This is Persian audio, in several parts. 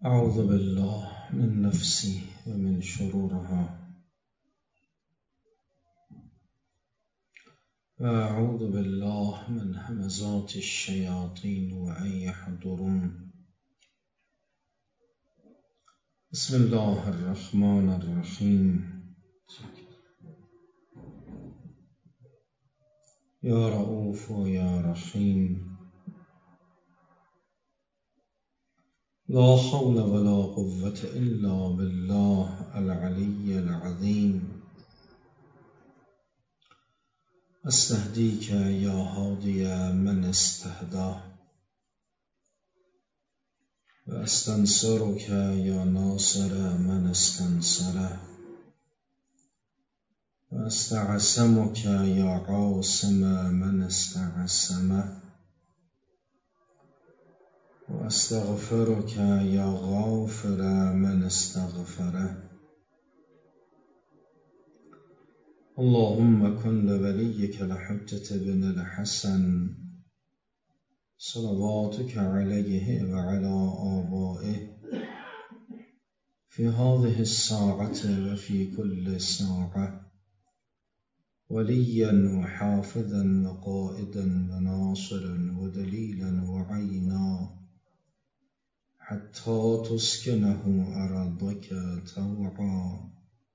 أعوذ بالله من نفسي ومن شرورها وأعوذ بالله من همزات الشياطين وأن يحضرون. بسم الله الرحمن الرحيم. يا رؤوف يا رحيم. لا حول ولا قوة إلا بالله العلي العظيم. أستهديك يا هادي من استهداه، وأستنصرك يا ناصر من استنصره، وأستعصمك يا عاصم من استعصمه، وأستغفرك يا غافر من استغفره. اللهم كن لوليك الحجة بن الحسن صلواتك عليه وعلى آبائه في هذه الساعة وفي كل ساعة وليا وحافظا وقائدا وناصرا ودليلا وعينا حتى تسكنه أرضك طوعا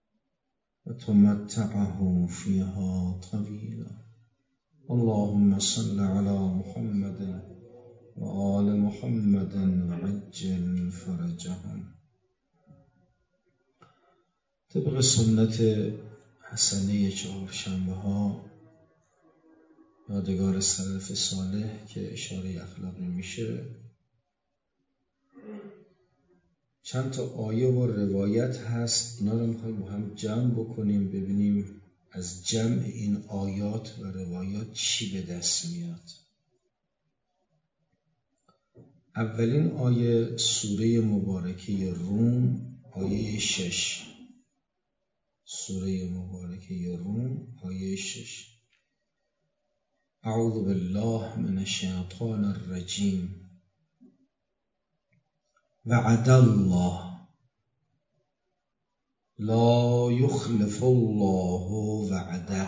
وتمتعه فيها طويلا. اللهم صل على محمد وآل محمد وعجل فرجهم. طبق سنت حسنه چهارشنبه ها یادگار سلف صالح که اشاره اخلاقی میشه، چند تا آیه و روایت هست. اینا رو میخوایم با هم جمع بکنیم، ببینیم از جمع این آیات و روایات چی به دست میاد. اولین آیه سوره مبارکه روم آیه 6. سوره مبارکه روم آیه 6. اعوذ بالله من الشیطان الرجیم. وعد الله لا يخلف الله وعده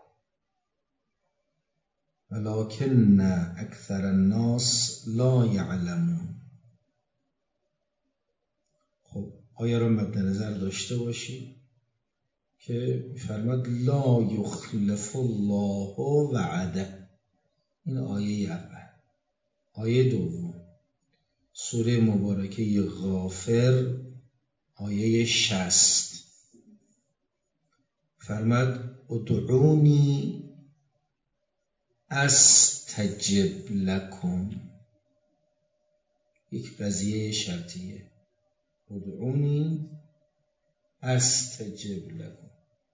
ولكن اکثر الناس لا يعلمون. خب آیه رو مد نظر داشته باشید که فرمود لا یخلف الله وعده. این آیه اول. آیه دوم سوره مبارکه غافر آیه 60 فرمود ادعونی استجب لکم. یک قضیه شرطیه. ادعونی استجب لکم.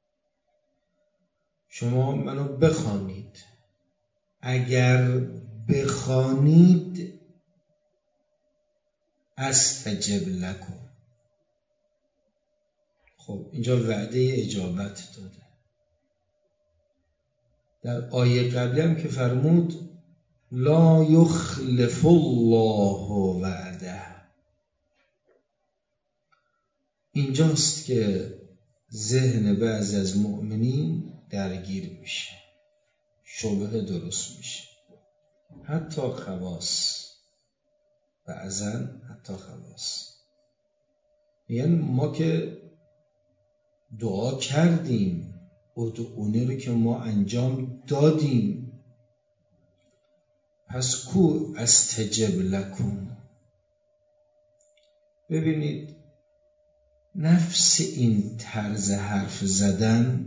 شما منو بخوانید، اگر بخوانید استجب لکم. خب اینجا وعده اجابت داده. در آیه قبلی هم که فرمود لا یخلف الله وعده، اینجاست که ذهن بعضی از مؤمنین درگیر میشه، شبهه درست میشه، حتی خواص، بعضا حتی خواص. یعنی ما که دعا کردیم، ادعونی رو که ما انجام دادیم، پس کو استجب لکم. ببینید نفس این طرز حرف زدن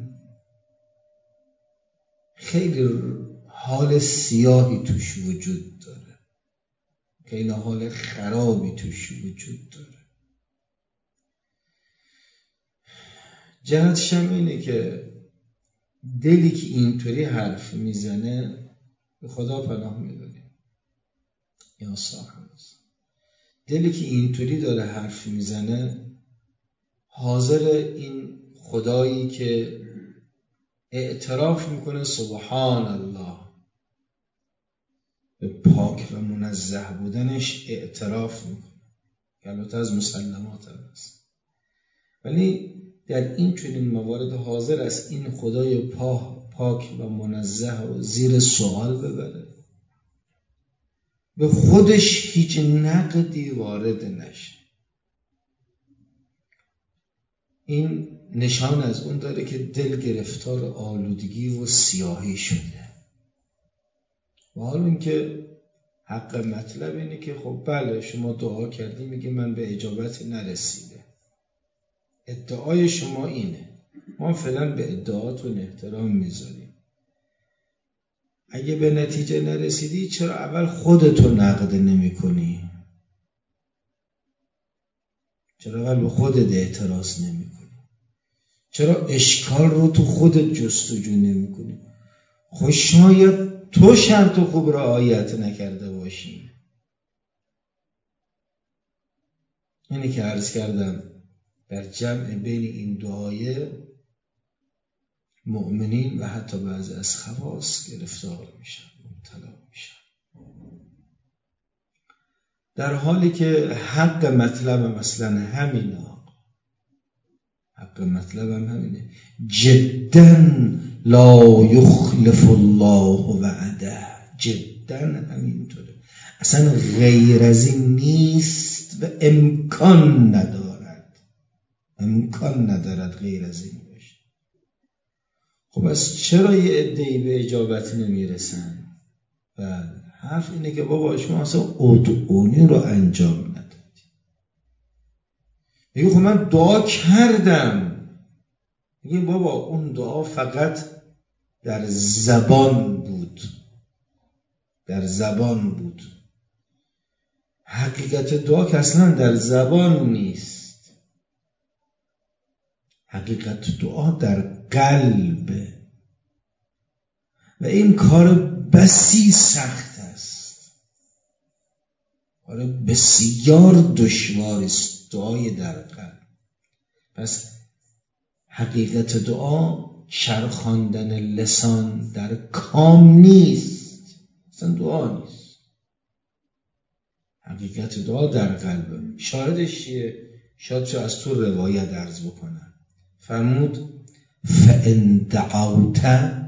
خیلی حال سیاهی توش وجود داره، خیلی حال خرابی توش وجود داره. جهتش هم اینه که دلی که اینطوری حرف میزنه به خدا پناه میبریم. یا صاحب دلی که اینطوری داره حرف میزنه حاضر این خدایی که اعتراف میکنه سبحان الله، به پاک و منزه بودنش اعتراف میکنه که البته از مسلمات هم هست، ولی در این چنین موارد حاضر است این خدای پاک و منزه و زیر سوال ببره، به خودش هیچ نقدی وارد نشه. این نشان از اون داره که دل گرفتار آلودگی و سیاهی شده. و حالا این که حق مطلب اینه که خب بله شما دعا کردی، میگه من به اجابت نرسیده، ادعای شما اینه، ما فعلا به ادعاتون احترام میذاریم، اگه به نتیجه نرسیدی چرا اول خودتو نقد نمی کنی؟ چرا اول به خودت اعتراض نمی کنی؟ چرا اشکال رو تو خودت جستجو نمی کنی؟ خب شاید تو شرط خوب رعایت نکرده باشی. اینی که عرض کردم در جمع بین این دو آیه مؤمنین و حتی بعضی از خواص گرفتار میشن، مبتلا میشن، در حالی که حق مطلب مثلا همینه، حق مطلب همینه، جدا لا یخلف الله وعده، جدا همینطوره، اصلا غیر از این نیست و امکان ندارد غیر از این باشه. خب از چرا یه عده‌ای به اجابت نمیرسن؟ و حرف اینه که بابا شما اصلا ادعونی رو انجام ندادی. میگه خب من دعا کردم. میگه بابا اون دعا فقط در زبان بود، حقیقت دعا که اصلا در زبان نیست، حقیقت دعا در قلب و این کار بسی سخت است، کار بسیار دشوار است دعای در قلب. پس حقیقت دعا چرخاندن لسان در کام نیست، اصلا دعا نیست، حقیقت دعا در قلب. شاهدش چیه؟ شاید چه از تو روایت عرض بکنم. فرمود فَإِن دعوت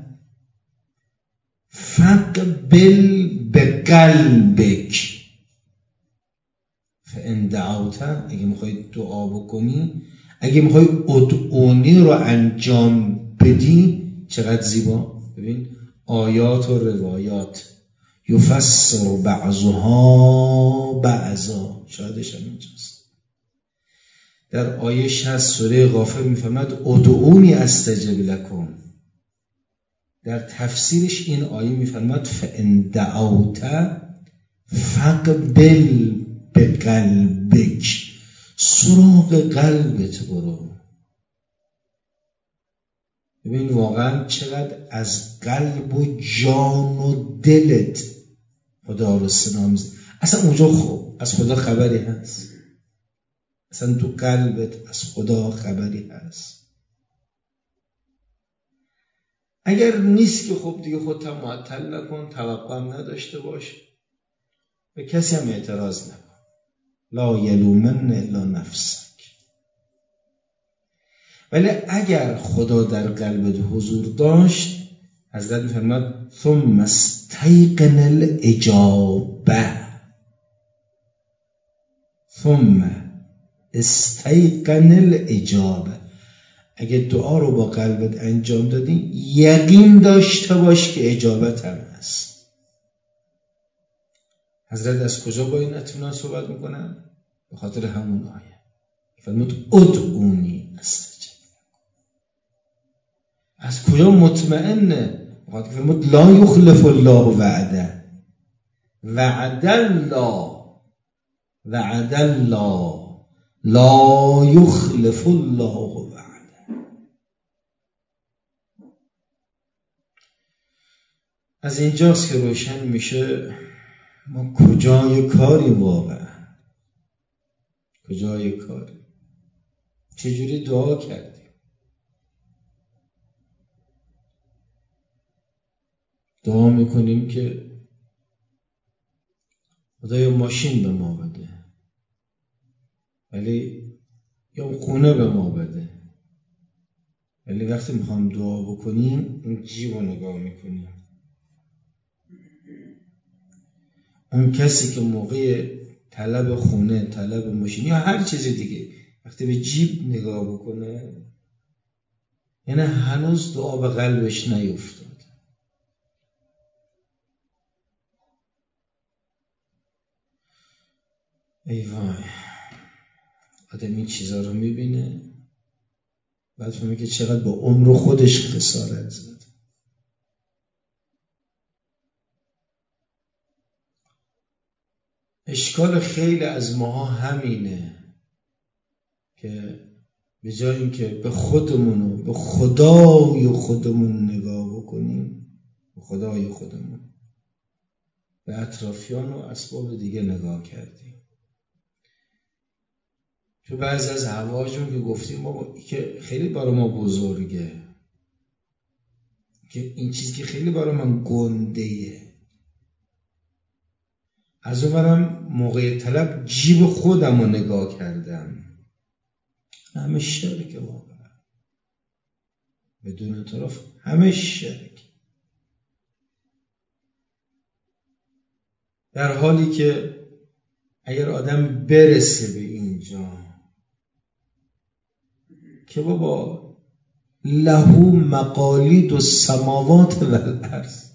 فَقْبِلْ بِقَلْبِكَ. فَإِن دعوت، اگه میخوای دعا بکنی، اگه میخوای ادعونی رو انجام بدی، چقدر زیبا. ببین آیات و روایات یفسر بعضها بعضا، شاهدش هم اینجاست. در آیه 60 سوره غافر میفرماد ادعونی استجب لکم. در تفسیرش این آیه میفرماد فَإِن دعوت فَقْبِلْ بِقَلْبِكَ، سراغ قلبت برو. ببین واقعا چقدر از قلب و جان و دلت خدا رو سلام زد. اصلا اونجا از خدا خبری هست؟ اصلا تو قلبت از خدا خبری هست؟ اگر نیست که خب دیگه خودت معطل نکن، توقع نداشته باش، به کسی هم اعتراض نکن. لا یلومن الا نفسک. ولی اگر خدا در قلبت حضور داشت، حضرت می‌فرماد ثم استیقن الاجابه، ثم استیقن الاجابه. اگه دعا رو با قلبت انجام دادی، یقین داشته باش که اجابت هم هست. حضرت از کجا با این اطمینان صحبت میکنن؟ به خاطر همون آیه فرمود ادعونی استجب. از کجا مطمئنه؟ به خاطر فرمود لا یخلف الله وعده، وعد الله لا یخلف الله وعده. از اینجاست که روشن میشه ما کجای کاری، واقعا کجای کاری، چجوری دعا کردیم. دعا میکنیم که خدایا ماشین به ما بده، ولی یا خونه به ما بده. ولی وقتی میخوام دعا بکنیم اون جیب رو نگاه میکنیم. اون کسی که موقع طلب خونه، طلب ماشین یا هر چیز دیگه وقتی به جیب نگاه بکنه یعنی هنوز دعا به قلبش نیفتاد. ای وای، آدم این چیزا رو میبینه بعد فهمه که چقدر با عمر خودش خسارت زد. اشکال خیلی از ماها همینه که به جای اینکه به خودمون و به خدای خودمون نگاه بکنیم، به خدای خودمون، به اطرافیان و اسباب دیگه نگاه کردیم. تو بعضی از حوایجون که گفتیم بابا که خیلی برای ما بزرگه، که این چیزی که خیلی برای من گنده‌ایه، از اونورم موقع طلب جیب خودم رو نگاه کردم، همه شرک واقعا بدون طرف، همه شرک. در حالی که اگر آدم برسه به اینجا که بابا له مقالید السماوات و الارض،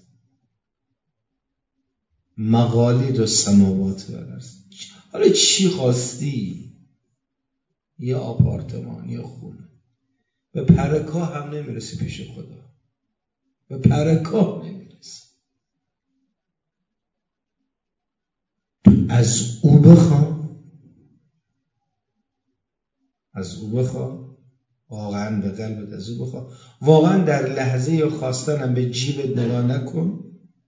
مقالید السماوات و الارض، حالا چی خواستی؟ یه آپارتمان، یه خونه، به پرکاه هم نمیرسی پیش خدا، به پرکاه نمیرسی. از او بخوا، از او بخوا، واقعا به قلبت از او بخوا، واقعا در لحظه یا خواستنم به جیبت نگاه نکن،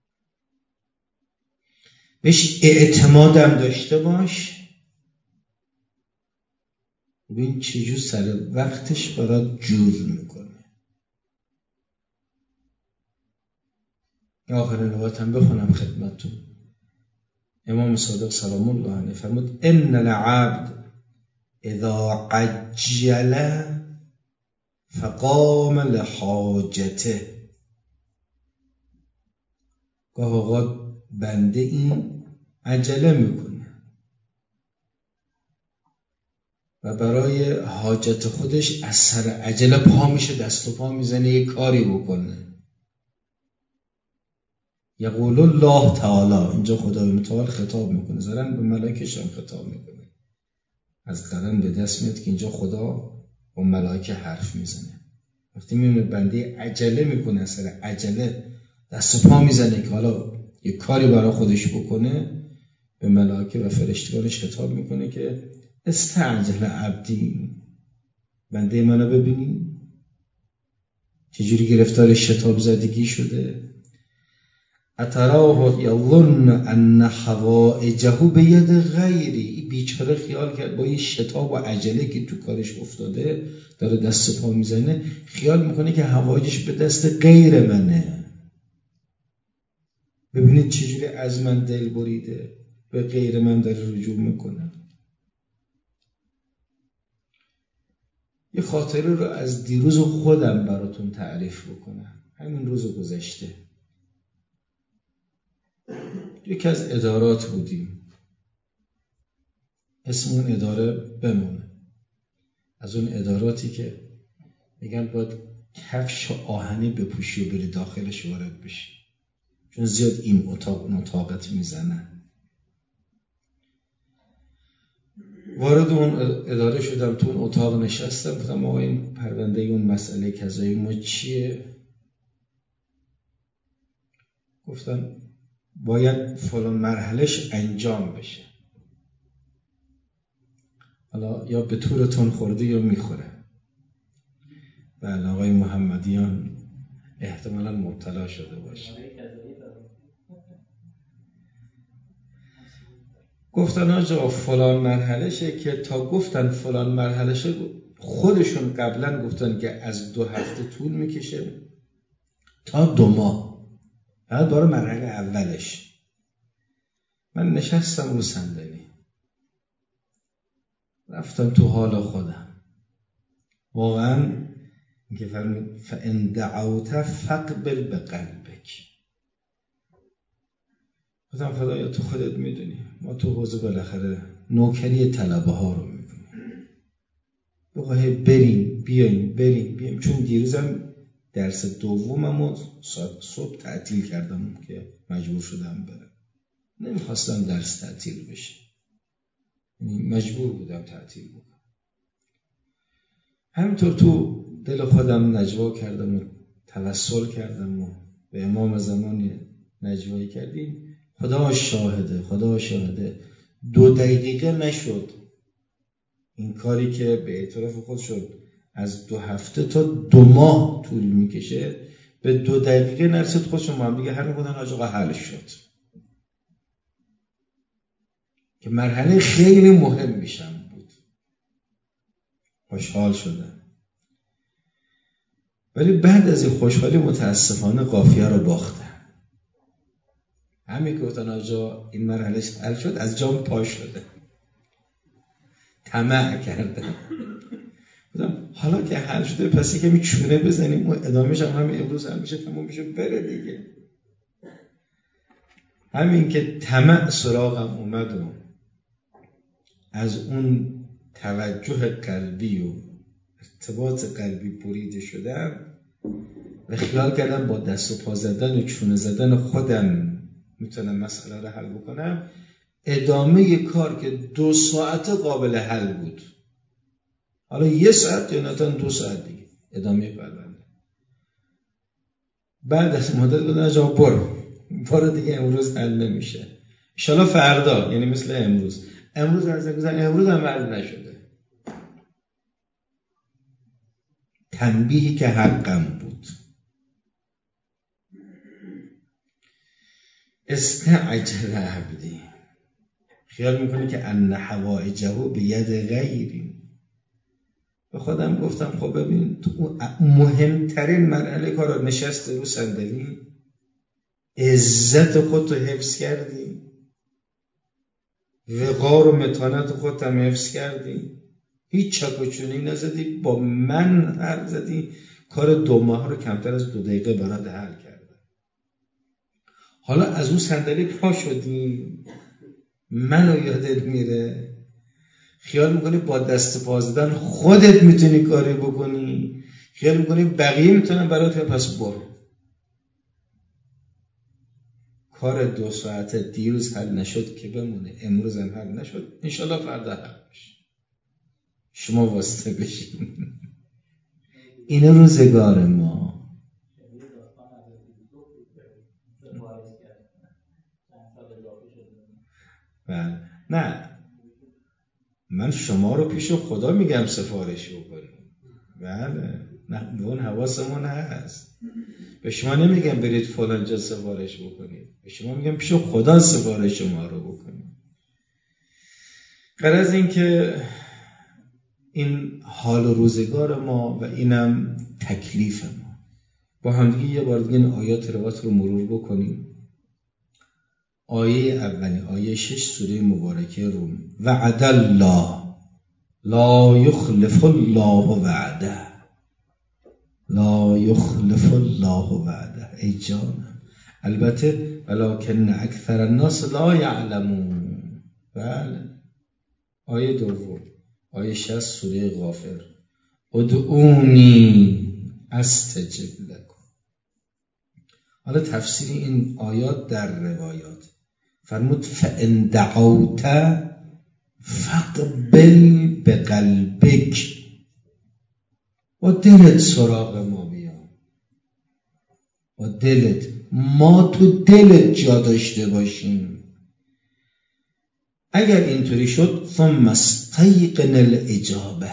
بهش اعتمادم داشته باش، ببین چجور سر وقتش برات جور میکنه. آخرین روایتم بخونم خدمتتون. امام صادق سلام الله علیه فرمود ان العبد اذا عجل فقام لحاجته. گاه اوقات بنده این عجله میکنه و برای حاجت خودش از سر عجله پا میشه، دست و پا میزنه یه کاری بکنه. یقول الله تعالی، اینجا خدای متعال خطاب میکنه، ظاهرا به ملائکه‌ش هم خطاب میکنه، از قرن به دست میاد که اینجا خدا با ملائکه حرف میزنه. وقتی میبینه بنده عجله میکنه، از سر عجله دست و پا میزنه که حالا یه کاری برای خودش بکنه، به ملائکه و فرشتگانش خطاب میکنه که استعجل عبدی، بنده منو ببینی چجوری گرفتار شتاب زدگی شده. اتراه یظن ان حوائجه بید غیری، بیچاره خیال کرد با یه شتاب و عجله که تو کارش افتاده داره دست پا میزنه، خیال میکنه که حوائجش به دست غیر منه. ببینید چجوری از من دل بریده، به غیر من داره رجوع میکنه. یه خاطره رو از دیروز خودم براتون تعریف بکنم. همین روز گذشته یکی از ادارات بودیم، اسم اون اداره بمونه، از اون اداراتی که میگن باید کفش آهنی بپوشی و بری داخلش وارد بشی، چون زیاد این اتاق اون اتاقت میزنن. وارد اون اداره شدم، تو اون اتاق نشستم، گفتم آقا این پرونده اون مسئله کذایی ما چیه؟ گفتم باید فلان مرحلهش انجام بشه، حالا یا به طورتون خورده یا میخوره. بله آقای محمدیان احتمالاً مبتلا شده باشه. گفتن آجا فلان مرحلهشه، که تا گفتن فلان مرحلهشه خودشون قبلا گفتن که از 2 هفته طول میکشه تا 2 ماه، بعد برای مرحله اولش. من نشستم رو صندلی و رفتم تو حال خودم. واقعا اینکه فرمود فَإِنْ دَعَوْتَ فَاقْبِلْ بِقَلْبِكَ. گفتم خدایا تو خودت میدونی ما تو حوزه بالاخره نوکری طلبه ها رو میکنیم، بخواه بریم بیایم. چون دیروزم درس دوممو صبح تعطیل کردم که مجبور شدم برم. نمیخواستم درس تعطیل بشه، یعنی مجبور بودم تعطیل بکنم. همینطور تو دل خودم نجوا کردم و توسل کردم و به امام زمانی نجوایی کردیم. خدا شاهده 2 دقیقه نشد این کاری که به اعتراف خود شد از 2 هفته تا 2 ماه طول میکشه، به 2 دقیقه نرسید خودشون ما هم دیگه همین بودن حاج آقا حل شد که مرحله خیلی مهم میشم بود. خوشحال شدم، ولی بعد از این خوشحالی متاسفانه قافیه رو باختم. همین که گفتن آجا این مرحله حل شد از جام پا شده، طمع کردم. گفتم حالا که حل شده پس یکمی چونه بزنیم و ادامهش هم همین امروز حل میشه تموم میشه بره دیگه. همین که طمع سراغم اومد و از اون توجه قلبی و ارتباط قلبی بریده شدم و خیال کردم با دست و پا زدن و چونه زدن خودم میتونم مسئله رو حل بکنم. ادامه کار که 2 ساعت قابل حل بود، حالا 1 ساعت یا نتن 2 ساعت دیگه ادامه پرونده. بعد از مدت گفتن جواب برو دیگه امروز حل نمیشه، انشالله فردا، یعنی مثل امروز امروز هم حل نشده. تنبیهی که حقم بود. استعجل عبدی، خیال میکنه که ان حوائجه به ید غیری. به خودم گفتم خب ببین تو مهمترین مرحله کار نشست رو صندلی، عزت خودت رو حفظ کردی، وقار و متانت خودت هم حفظ کردی، هیچ چک و چونی نزدی، با من حرف زدی، کار 2 ماه رو کمتر از 2 دقیقه برات حل کردم. حالا از اون صندلی پا شدی، منو یادت میره، خیال میکنی با دست پا زدن خودت میتونی کاری بکنی، خیال میکنی بقیه میتونن برات، پس برو. کار 2 ساعته دیروز حل نشد که بمونه، امروز هم حل نشد، انشالله فردا حل بشه. شما واسطه بشین. این روزگار ما. بله نه من شما رو پیش خدا میگم سفارش بکنیم. بله نه اون حواسمون هست. به شما نمیگم برید فلان جا سفارش بکنید، به شما میگم پیش خدا سفارش شما رو بکنید. غرض این که این حال و روزگار ما و اینم تکلیف ما. با همدیگه یه بار دیگه این آیات روات رو مرور بکنیم. آیه اولی، آیه 6 سوره مبارکه روم. وعد الله لا یخلف الله وعده، لا یخلف الله وعده. ای جانم، البته ولکن اکثر الناس لا یعلمون. بله. آیه دوم، آیه 60 سوره غافر. ادعونی استجب لکم. حالا تفسیر این آیات در روایات فرمود فَإِنْ دَعَوْتَ فَاقْبِلْ بِقَلْبِكَ. با دلت سراغ ما بیا، با دلت، ما تو دلت جا داشته باشیم. اگر اینطوری شد ثم استیقن الاجابه،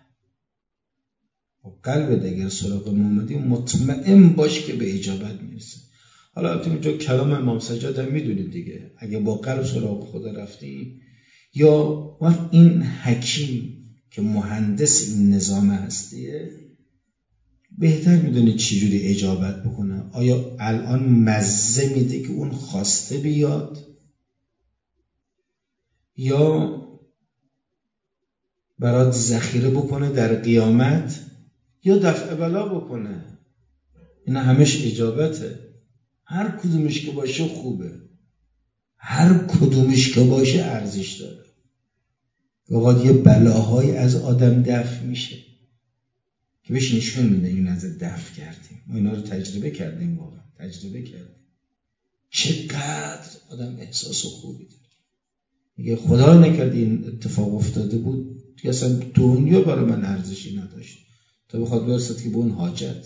با قلبت اگر سراغ ما اومدی مطمئن باش که به اجابت میرسه. حالا تو اینجا کلام امام سجاد هم میدونید دیگه، اگه با قلب سراغ خدا رفتی، یا وقت این حکیم که مهندس این نظام هستیه بهتر میدونه چجوری اجابت بکنه. آیا الان مزه میده که اون خواسته بیاد، یا برات ذخیره بکنه در قیامت یا دفع بلا بکنه. اینا همش اجابته. هر کدومش که باشه خوبه، هر کدومش که باشه ارزش داره. واقعا یه بلاهای از آدم دفع میشه که بهش نشون میده این از دفع کردیم. ما اینا رو تجربه کردیم، واقعا تجربه کردیم. چقدر آدم احساس خوبی داره. میگه خدا نکرد این اتفاق افتاده بود که اصلا دنیا برای من ارزشی نداشت تا بخواد برسد که به اون حاجت.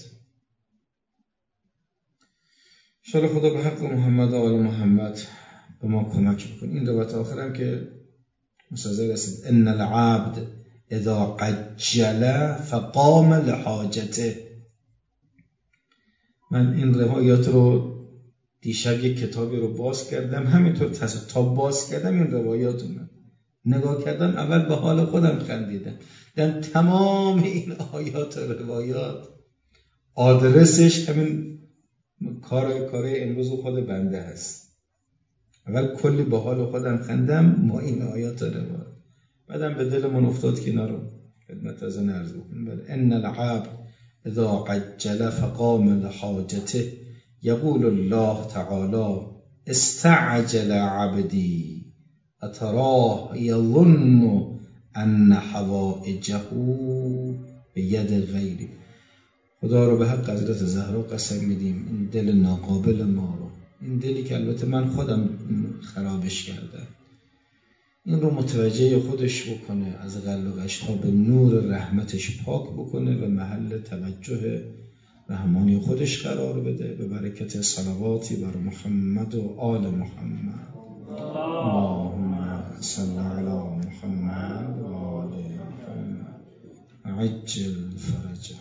انشاءالله خدا به حق محمد و آل محمد به ما کمک بکن. این روایت آخرم که مستظر است ان العبد اذا قجل فقام لحاجته. من این روایات رو دیشب یک کتابی رو باز کردم، همینطور تا باز کردم این روایات رو نگاه کردم، اول به حال خودم خندیدم. در تمام این آیات و روایات آدرسش همین کار امروز خود بنده هست. اول کلی به حال خودم خندم ما این آیات و روایات، بعدم به دلمون افتاد که اینا رو خدمت از عرض بکنم. ان العبد اذا قجل فقام لحاجته یقول الله تعالی استعجل عبدی اتراه یظن ان حوائجه بید غیری. خدا رو به حق حضرت زهرا قسم میدیم این دل ناقابل ما رو، این دلی که البته من خودم خرابش کردم، این رو متوجه خودش بکنه، از قلقش ها به نور رحمتش پاک بکنه و محل توجه رحمانی خودش قرار بده. به برکت صلواتی بر محمد و آل محمد. اللهم صل علی محمد و آل محمد عجل فرجهم.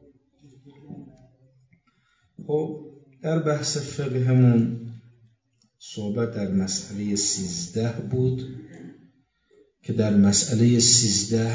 خب در بحث فقهمون صحبت در مسئله 13 بود که در مسئله 13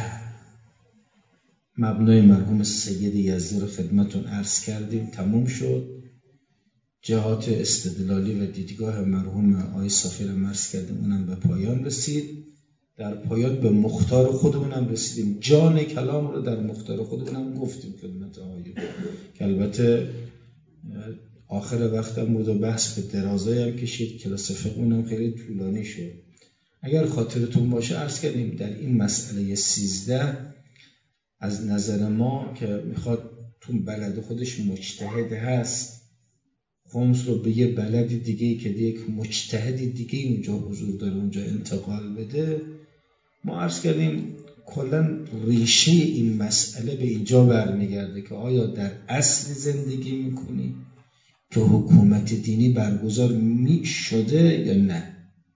مبنای مرحوم سید یزدی رو خدمتون عرض کردیم، تموم شد. جهات استدلالی و دیدگاه مرحوم آقای صافی رو عرض کردیم، اونم به پایان رسید. در پایان به مختار خودمونم رسیدیم، جان کلام رو در مختار خودمونم گفتیم خدمت آقایون که البته آخر وقتم بود و بحث به درازایی هم کشید، کلاس فقهمونم خیلی طولانی شد. اگر خاطرتون باشه عرض کردیم در این مسئله 13 از نظر ما که میخواد تو بلد خودش مجتهد هست خمس رو به یه بلد دیگه که یک مجتهد دیگه اونجا حضور داره اونجا انتقال بده، ما عرض کردیم کلا ریشه این مسئله به اینجا برمیگرده که آیا در اصل زندگی میکنی که حکومت دینی برگزار میشده یا نه.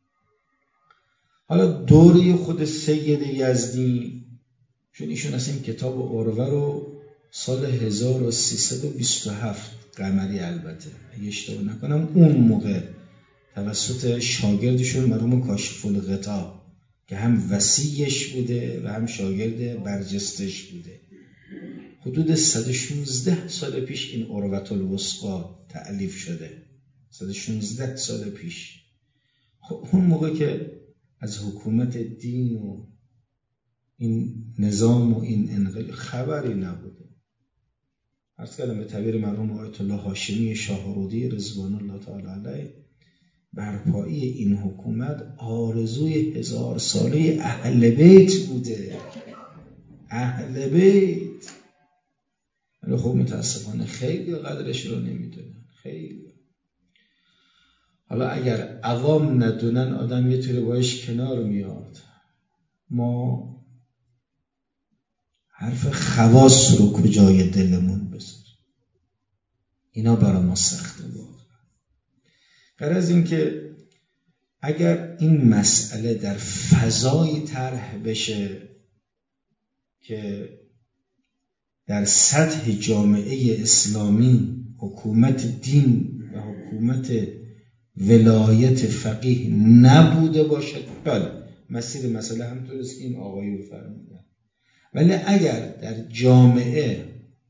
حالا دوره خود سید یزدی، چون ایشون از این کتاب عروه رو سال 1327 قمری البته اگه اشتباه نکنم اون موقع توسط شاگردشون مرحوم کاشف الغطا که هم وصیش بوده و هم شاگرد برجستش بوده، حدود 116 سال پیش این عروة الوثقی تألیف شده. 116 سال پیش. خب اون موقع که از حکومت دین و این نظام و این انقلاب خبری نبوده. عرض کردم به تعبیر مرحوم آیت الله هاشمی شاهرودی رضوان الله تعالی علیه، برپایی این حکومت آرزوی 1000 ساله اهل بیت بوده. اهل بیت. ولی خب متاسفانه خیلی قدرش رو نمیدونن. خیلی. حالا اگر عوام ندونن آدم یه طوری باش کنار میاد. ما حرف خواص رو کجای دلمون بذار. اینا برای ما سخته واقعا. غرض این که اگر این مسئله در فضای طرح بشه که در سطح جامعه اسلامی حکومت دین و حکومت ولایت فقیه نبوده باشد، بله مسیر مسئله همطور است که این آقایون فرمودن. ولی اگر در جامعه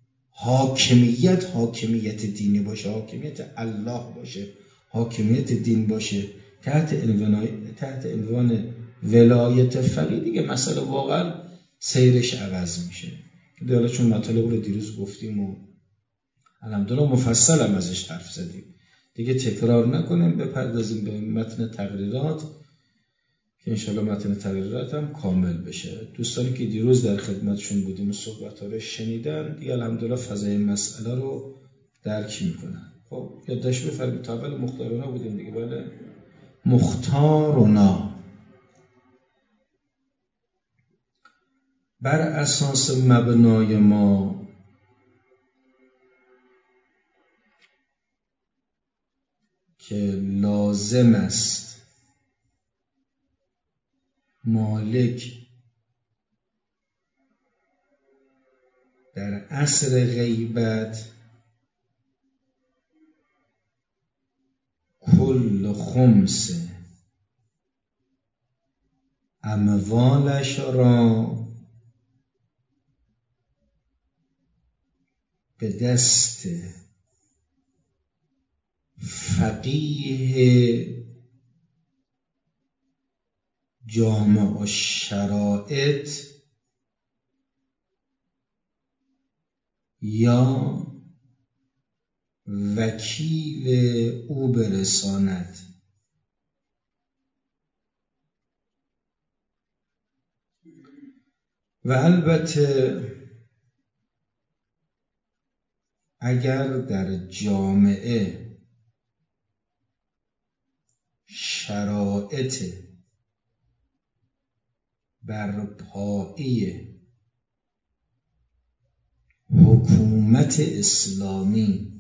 حاکمیت دینی باشه، حاکمیت الله باشه، حاکمیت دین باشه تحت عنوان ولایت فقیه، دیگه مسئله واقعا سیرش عوض میشه. حالا چون مطالب رو دیروز گفتیم و الحمدلله مفصل هم ازش حرف زدیم، دیگه تکرار نکنیم، بپردازیم به متن تقریرات که انشالله متن تقریرات هم کامل بشه. دوستانی که دیروز در خدمتشون بودیم و صحبت‌ها رو شنیدن دیگه الحمدلله فضای مسئله رو درک میکنن. خب یادداشت بفرمایید تا اول مختارنا بودیم دیگه. بله، مختارنا بر اساس مبنای ما که لازم است مالک در عصر غیبت کل خمس اموالش را به دست فقیه جامع الشرائط یا وکیل او برساند. و البته اگر در جامعه شرایط برپایی حکومت اسلامی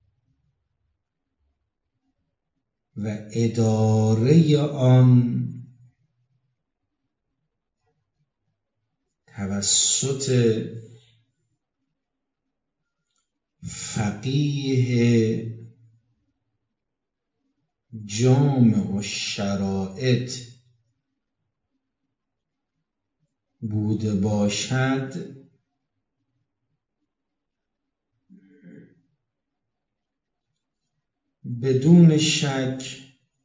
و اداره آن توسط فقیه جامع الشرائط بوده باشد، بدون شک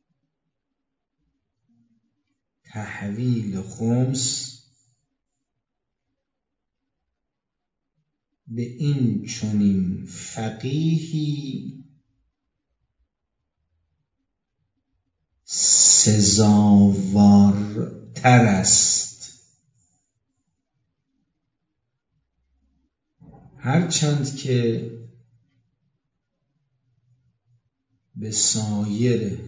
تحویل خمس به این چنین فقیهی سزاوارتر است. هرچند که به سایر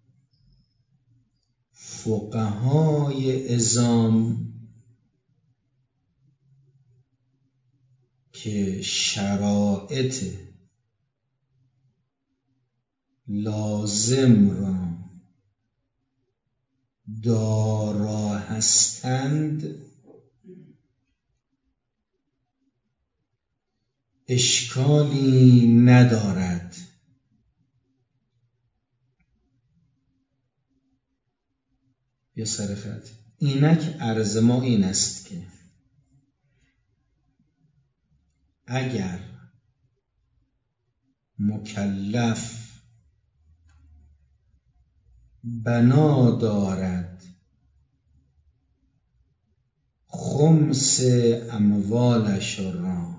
فقهای عظام که شرایط لازم را دارا هستند اشکالی ندارد. یا سرخط اینک عرض ما این است که اگر مکلف بنا دارد خمس اموالش را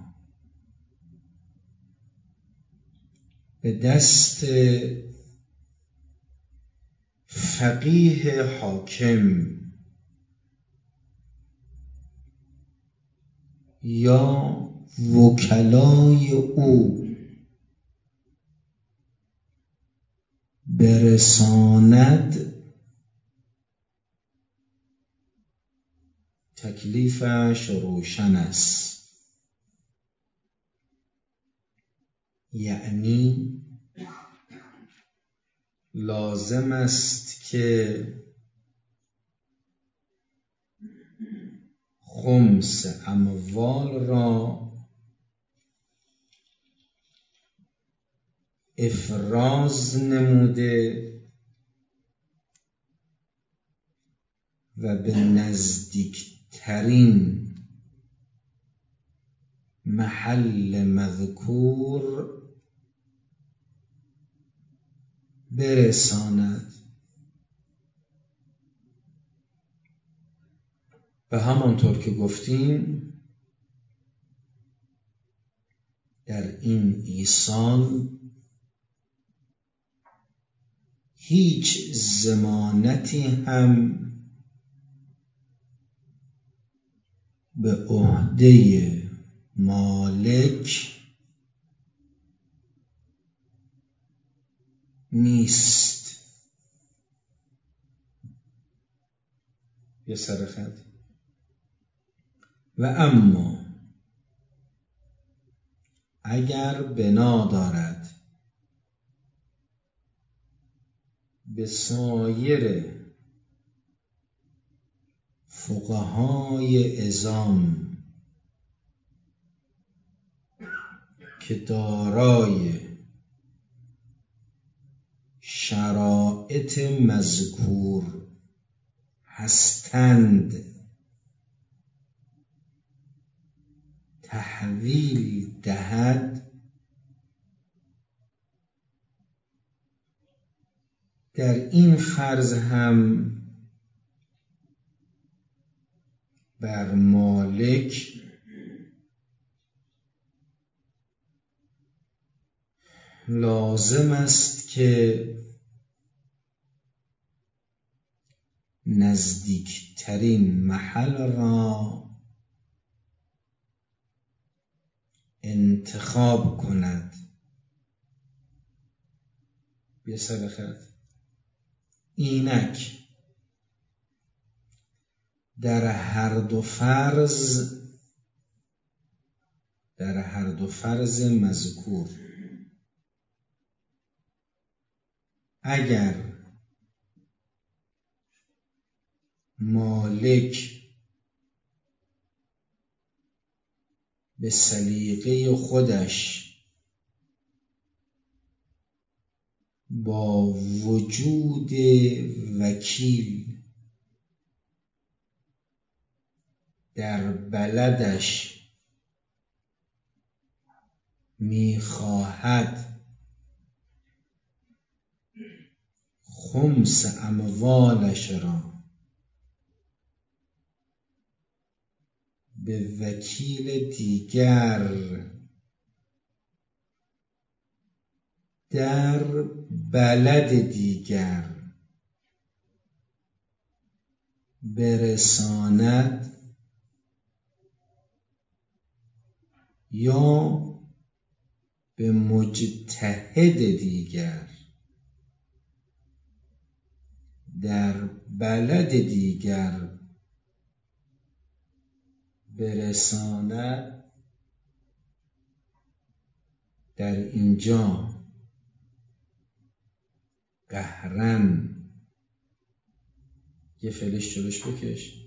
به دست فقیه حاکم یا وکلای او برساند، تکلیفش روشن است. یعنی لازم است که خمس اموال را افراز نموده و به نزدیکترین محل مذکور برساند. و همانطور که گفتیم در این ایصال هیچ ضمانتی هم به عهده مالک نیست. یه سر خط. و اما اگر بنا دارد به سایر فقهای عظام که دارای شرایط مذکور هستند تحویل دهد، در این فرض هم بر مالک لازم است که نزدیکترین محل را انتخاب کند. بیا سر خط. اینک در هر دو فرض مذکور اگر مالک به سلیقه خودش با وجود وکیل در بلدش میخواهد خمس اموالش را به وکیل دیگر در بلد دیگر برساند یا به مجتهد دیگر در بلد دیگر برساند، در اینجا قهرن یه فعلش جلوش بکش،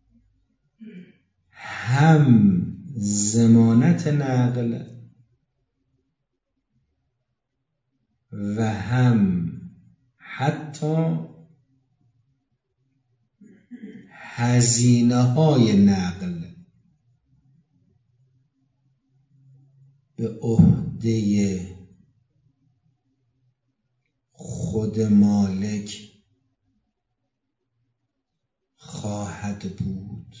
هم ضمانت نقل و هم حتی هزینه های نقل به عهده خود مالک خواهد بود.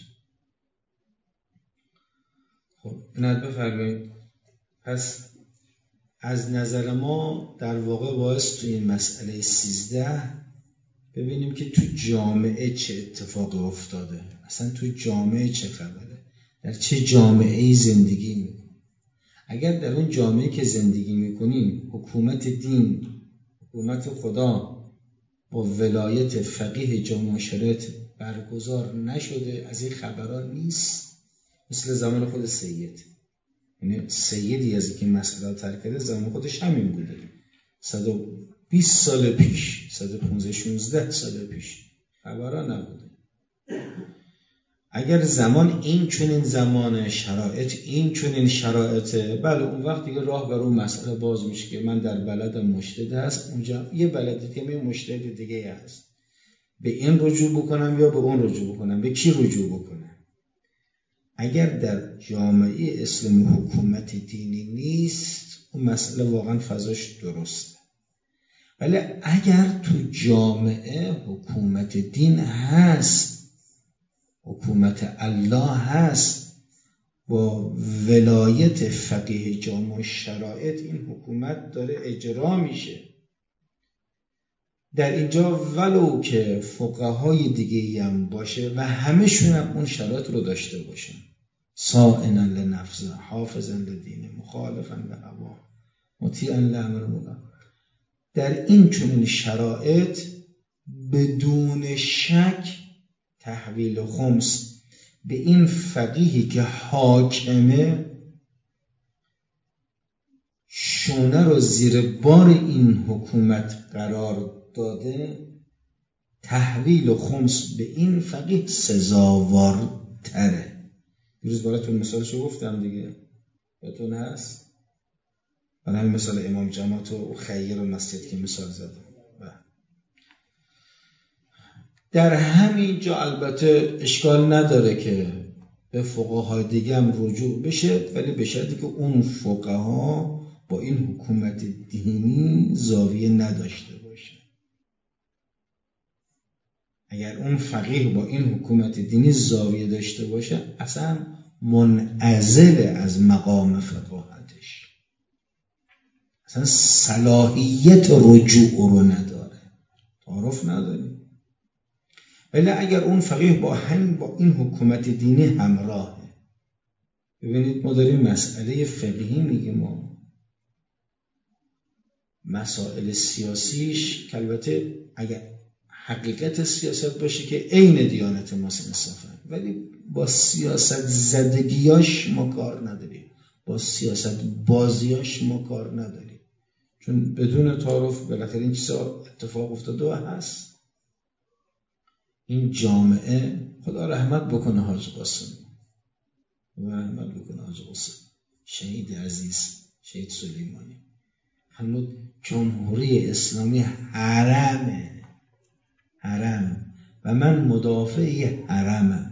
خب اینت بفرمایید. پس از نظر ما در واقع باعث تو این مسئله 13 ببینیم که تو جامعه چه اتفاقی افتاده، اصلا تو جامعه چه خبره، در چه جامعه‌ای زندگی میکنیم. اگر در اون جامعه که زندگی میکنیم حکومت دین، حکومت خدا با ولایت فقیه جامعه شرط برگزار نشده، از این خبران نیست. مثل زمان خود سید، یعنی سیدی از اینکه مسئله ترک کرده زمان خودش همین بوده، 120 سال پیش، 115-16 سال پیش خبران نبوده. اگر زمان این چنین زمان شرایط این چنین شرایطه، بله اون وقت دیگه راه بر اون مسئله باز میشه که من در بلدم مجتهد هست، اونجا یه بلد دیگه مجتهد دیگه هست، به این رجوع بکنم یا به اون رجوع بکنم، به کی رجوع بکنم. اگر در جامعه اسلامی حکومت دینی نیست، اون مسئله واقعا فضاش درسته. ولی اگر تو جامعه حکومت دین هست، حکومت الله هست، با ولایت فقیه جامع الشرائط این حکومت داره اجرا میشه. در اینجا ولو که فقهای دیگه هم باشه و همشون هم اون شرایط رو داشته باشن، صائنا لنفسه، حافظا لدینه، مخالفا لهوا، مطیعا لامر مولا، در این چنین شرایط بدون شک تحویل خمس به این فقیهی که حاکمه شونه رو زیر بار این حکومت قرار داده، تحویل خمس به این فقیه سزاوارتره. دیروز براتون مثالشو گفتم دیگه، بهتون هست؟ برای همین مثال امام جماعت و خیر و مسجد که مثال زدم. در همین جا البته اشکال نداره که به فقهای دیگه هم رجوع بشه، ولی به شرطی که اون فقها با این حکومت دینی زاویه نداشته باشه. اگر اون فقیه با این حکومت دینی زاویه داشته باشه، اصلا منعزل از مقام فقاهتش، اصلا صلاحیت رجوع رو نداره، تعارف نداره. ولی اگر اون فقیه با این حکومت دینی همراهه، ببینید ما داریم مسئله فقهی میگیم، ما مسائل سیاسیش که البته اگر حقیقت سیاست باشه که عین دیانت ماست انصافا، ولی با سیاست زدگیاش ما کار نداریم، با سیاست بازیاش ما کار نداریم، چون بدون تعارف بالاخره این چیزا اتفاق افتاده و هست. این جامعه، خدا رحمت بکنه حاج قاسم، رحمت بکنه حاج قاسم، شهید عزیز، شهید سلیمانی، همون جمهوری اسلامی حرمه، حرم، و من مدافع حرمم.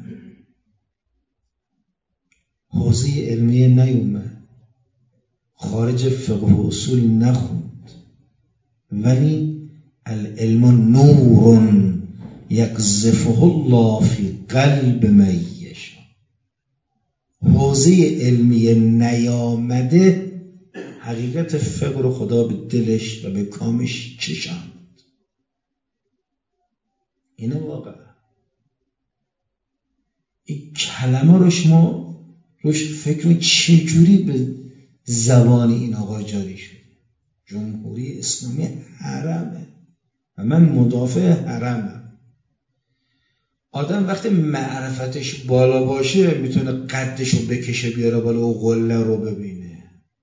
حوزه علمیه نیومد، خارج فقه و اصول نخوند، ولی العلم نور یقذفه الله فی قلب من یشاء. حوزه علمیه نیامده، حقیقت فقه رو خدا به دلش و به کامش چشاند. اینه واقع. این کلمه رو شما روش فکر کنید چجوری به زبان این آقا جاری شده. جمهوری اسلامی حرمه و من مدافع حرمم. آدم وقتی معرفتش بالا باشه میتونه قدش رو بکشه بیاره بالا و قله رو ببینه.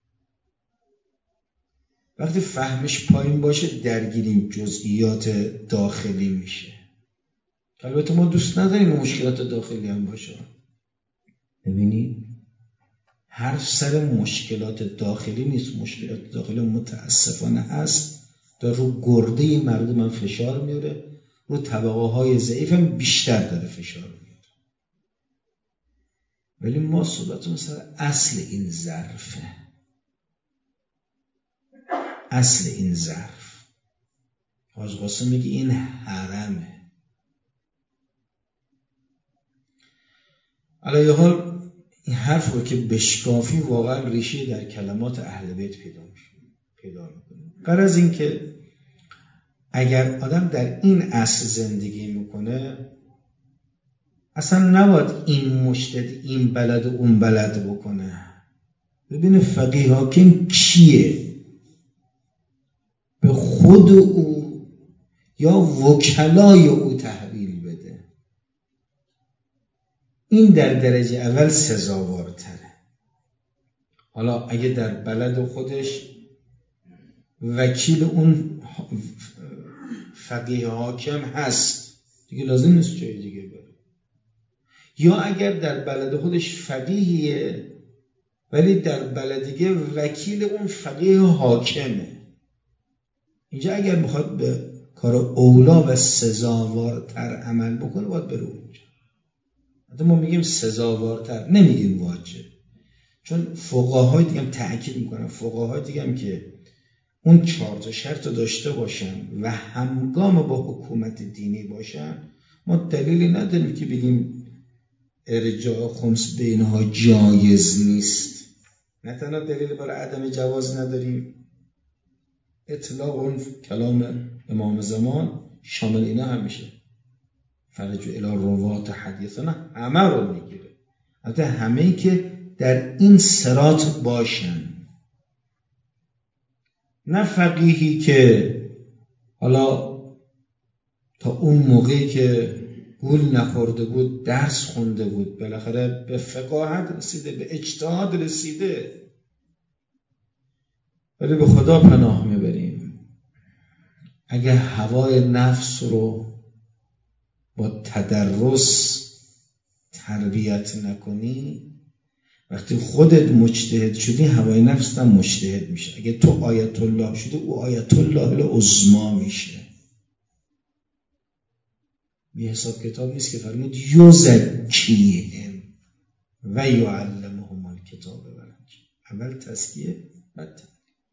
وقتی فهمش پایین باشه درگیریم جزئیات داخلی میشه. البته ما دوست نداریم مشکلات داخلی هم باشه. ببینید هر سر مشکلات داخلی نیست، مشکلات داخلی متاسفانه هست، داره رو گرده مردم هم فشار میاره، رو طبقه های ضعیف هم بیشتر داره فشار میاره. ولی ما صحبتمون سر اصل این ظرفه، اصل این ظرف. حاج قاسم میگه این حرمه. علیه حال این حرف رو که بشکافی واقعا ریشه در کلمات اهل بیت پیدا میکنه. غرض این که اگر آدم در این اصل زندگی میکنه اصلا نباید این مجتهد این بلد و اون بلد بکنه. ببینه فقیه حاکم کیه، به خود او یا وکلای او تحویل بده. این در درجه اول سزاوارتره. حالا اگه در بلد خودش وکیل اون فقیه حاکم هست دیگه لازم نیست جای دیگه بره، یا اگر در بلد خودش فقیهیه ولی در بلد دیگه وکیل اون فقیه حاکمه، اینجا اگر میخواد به کار اولا و سزاوارتر عمل بکنه باید بره اونجا. حتی ما میگیم سزاوارتر، نمیگیم واجب، چون فقهای دیگه هم تأکید میکنن، فقهای دیگه هم که اون 4 شرط داشته باشن و همگام با حکومت دینی باشن، ما دلیلی نداریم که بگیم ارجاع خمس به اینها جایز نیست. نه تنها دلیل برای عدم جواز نداریم، اطلاق اون کلام امام زمان شامل اینا هم میشه. فرجو الی روات حدیثنا همه رو میگیره، البته همه‌ای که در این صراط باشن، نه فقیهی که حالا تا اون موقعی که گول نخورده بود درس خونده بود، بالاخره به فقاهت رسیده، به اجتهاد رسیده، ولی به خدا پناه میبریم اگه هوای نفس رو با تدرس تربیت نکنی، وقتی خودت مجتهد شدی هوای نفس هم مجتهد میشه. اگه تو آیت الله شدی او آیت الله العظمی میشه. بی حساب کتاب نیست که فرمود یزکیهم و یعلمهم الکتاب والحکمة. اول تزکیه بعد تربیت.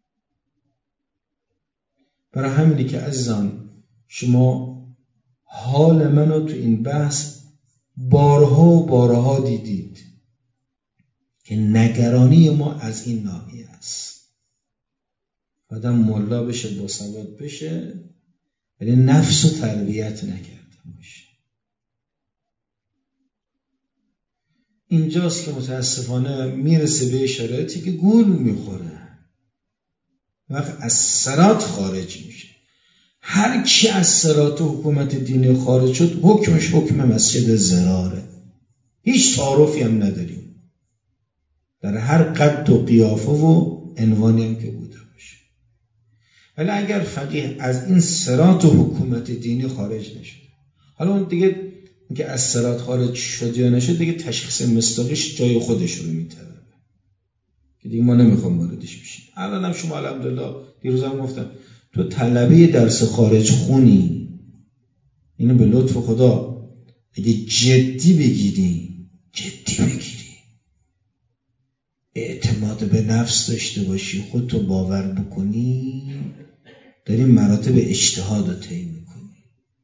برای همینه که عزیزان شما حال منو تو این بحث بارها و بارها دیدید که نگرانی ما از این ناحیه است. آدم ملا بشه، با سواد بشه، ولی نفس رو تربیت نکرده باشه. اینجاست که متاسفانه میرسه به شرایطی که گول میخوره، وقت از صراط خارج میشه. هر کی از صراط حکومت دینی خارج شد حکمش حکم مسجد زراره، هیچ تعارفی هم نداریم در هر قد و قیافه و عنوانی هم که بوده باشه. ولی اگر فقیه از این صراط و حکومت دینی خارج نشد، حالا اون دیگه که از صراط خارج شد یا نشد دیگه تشخیص مصداقش جای خودش رو میطلبه که دیگه ما نمیخوام واردش بشیم. الان هم شما الحمدلله دیروز هم گفتم تو طلبه درس خارج خونی، اینو به لطف خدا اگه جدی بگیری، اعتماد به نفس داشته باشی، خودتو باور بکنی، داری مراتب اجتهاد رو طی میکنی.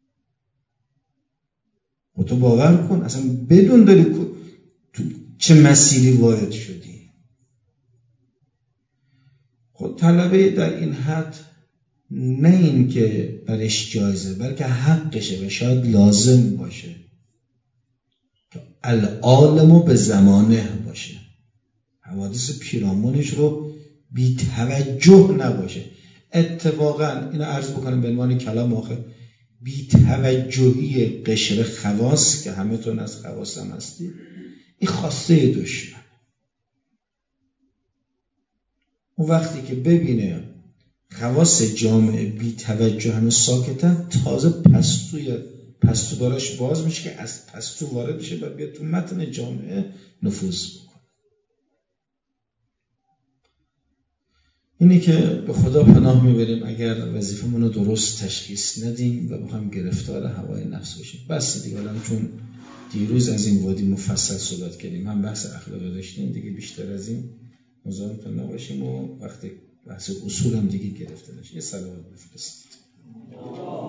خودتو باور کن، اصلا بدون داری تو چه مسیری وارد شدی. خود طلبه در این حد نه این که برش جایزه، بلکه حقشه و شاید لازم باشه که العالم به زمانه باشه، حوادث پیرامونش رو بی توجه نباشه. اتفاقا اینو عرض بکنم به عنوان کلام آخر، بی توجهی قشر خواص که همه تون از خواص هم هستی، این خواسته دشمن. اون وقتی که ببینه خواص جامعه بی توجه همه ساکتن، تازه پستو داراش باز میشه که از پستو وارد بشه و بیاد تو متن جامعه نفوذ بکنه. اینی که به خدا پناه میبریم اگر وظیفمون رو درست تشخیص ندیم و بخوایم گرفتار هوای نفس بشیم. بس دیگه، الان چون دیروز از این وادی مفصل صحبت کردیم، هم بحث اخلاقی داشتیم، دیگه بیشتر از این مزاحمتون نباشیم و وقتی بحث اصول هم دیگه گرفته نشه. یه صلوات بفرستید.